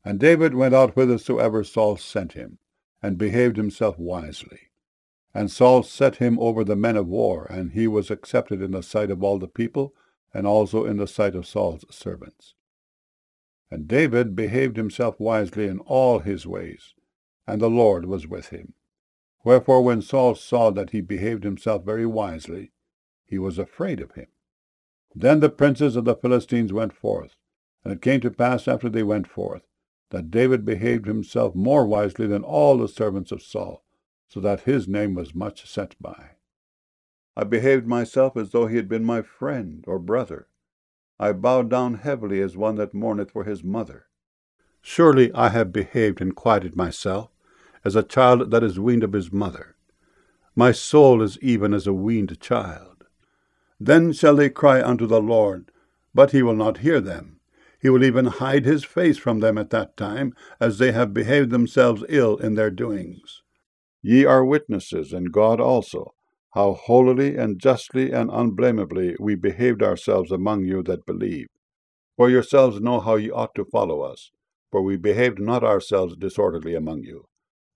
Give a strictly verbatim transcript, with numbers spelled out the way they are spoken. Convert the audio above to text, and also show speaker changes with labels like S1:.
S1: And David went out whithersoever Saul sent him, and behaved himself wisely. And Saul set him over the men of war, and he was accepted in the sight of all the people, and also in the sight of Saul's servants. And David behaved himself wisely in all his ways, and the Lord was with him. Wherefore when Saul saw that he behaved himself very wisely, he was afraid of him. Then the princes of the Philistines went forth, and it came to pass after they went forth, that David behaved himself more wisely than all the servants of Saul, so that his name was much set by. I behaved myself as though he had been my friend or brother. I bowed down heavily as one that mourneth for his mother. Surely I have behaved and quieted myself, as a child that is weaned of his mother. My soul is even as a weaned child. Then shall they cry unto the Lord, but he will not hear them. He will even hide his face from them at that time, as they have behaved themselves ill in their doings. Ye are witnesses, and God also, how holily and justly and unblameably we behaved ourselves among you that believe. For yourselves know how ye ought to follow us, for we behaved not ourselves disorderly among you.